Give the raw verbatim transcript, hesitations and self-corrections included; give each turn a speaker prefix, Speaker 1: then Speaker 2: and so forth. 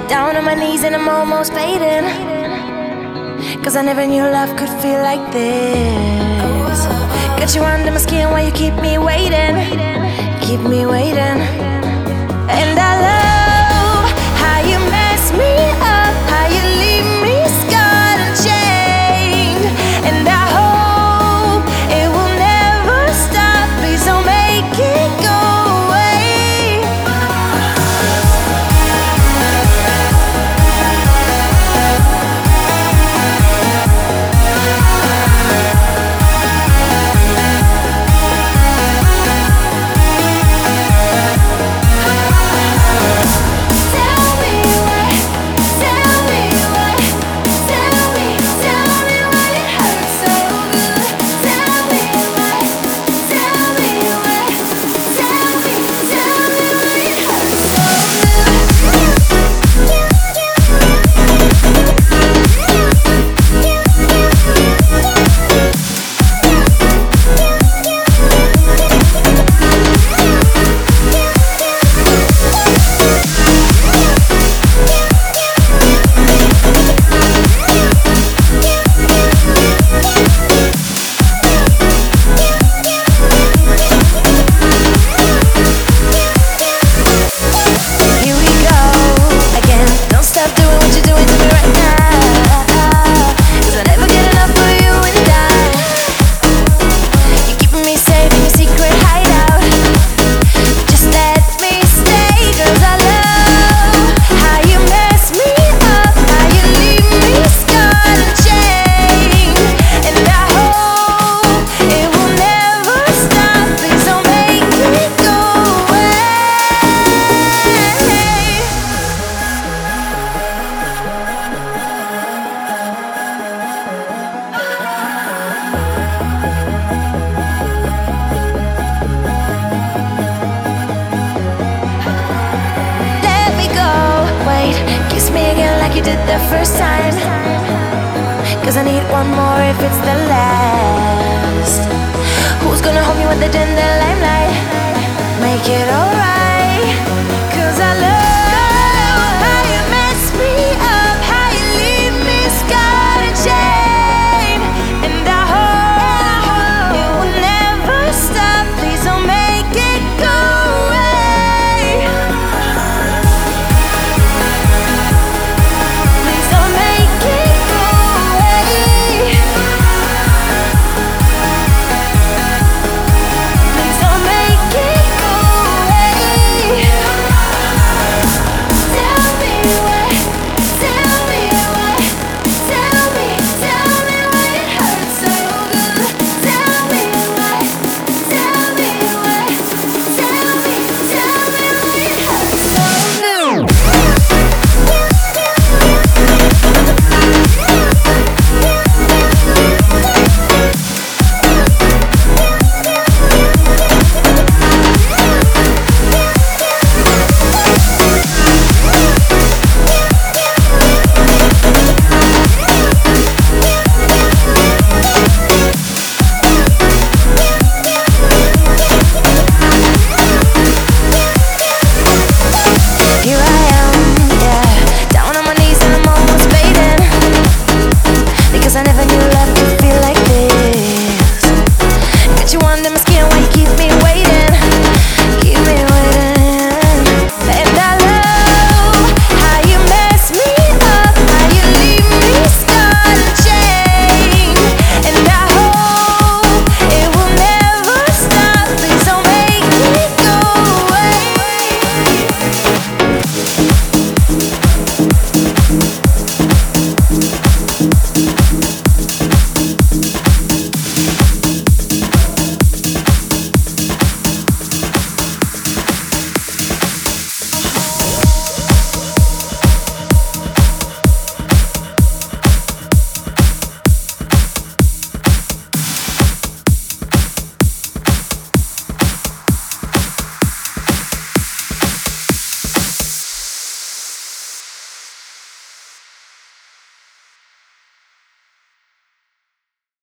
Speaker 1: Down on my knees and I'm almost fading, 'cause I never knew love could feel like this. Got you under my skin while you keep me waiting, keep me waiting. And I love how you mess me up, how you leave me scarred and chained. And I hope it will never stop, please don't make it go away. You did the first time, 'cause I need one more if it's the last. Who's gonna hold me when they're in the limelight? Make it alright.